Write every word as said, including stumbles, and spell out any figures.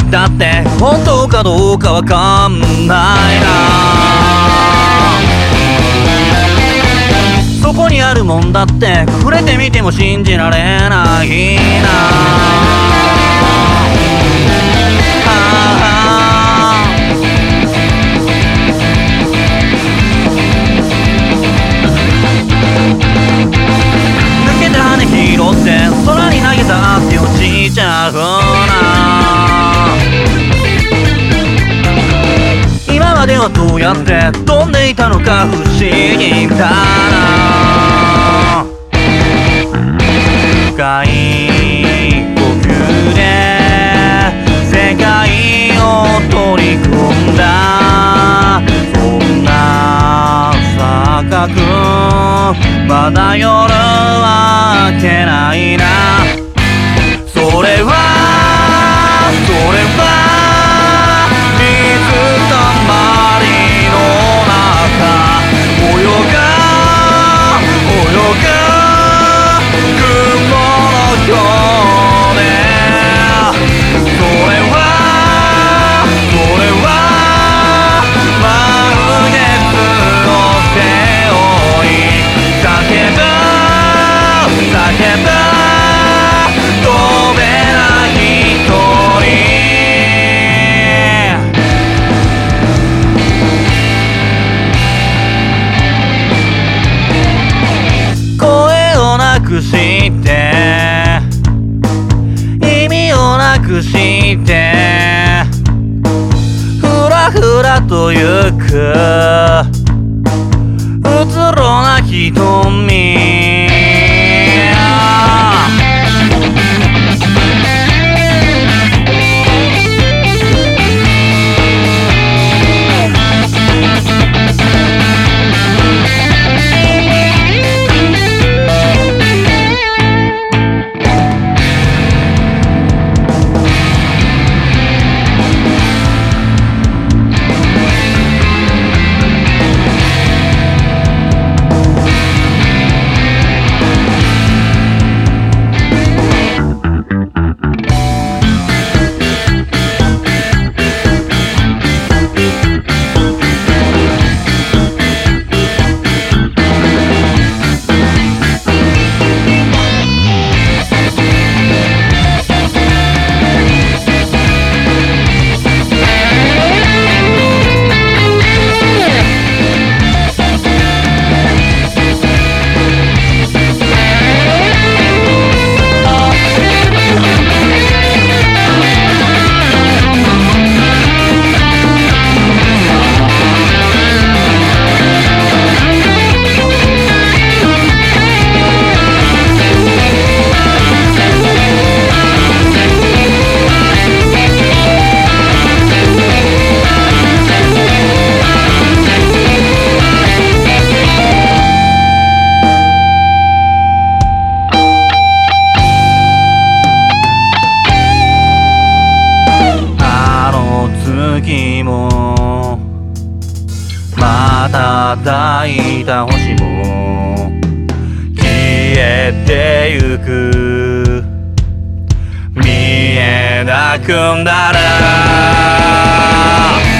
たって本当かどうかわかんないな。そこにあるもんだって触れてみても信じられないな。抜けた羽拾って空に投げたって落ちちゃうな。今まではどうやって飛んでいたのか不思議だな。深い呼吸で世界を取り込んだ。そんな錯覚まだ夜は明けないな。それはそれは水たまりの中泳が泳が雲のようで。それはそれは満月を背負い叫ぶ叫ぶ飛べない鳥。声をなくして意味をなくしてふらふらと行くうつろな瞳。月も瞬いた星も消えてゆく。見えなくなる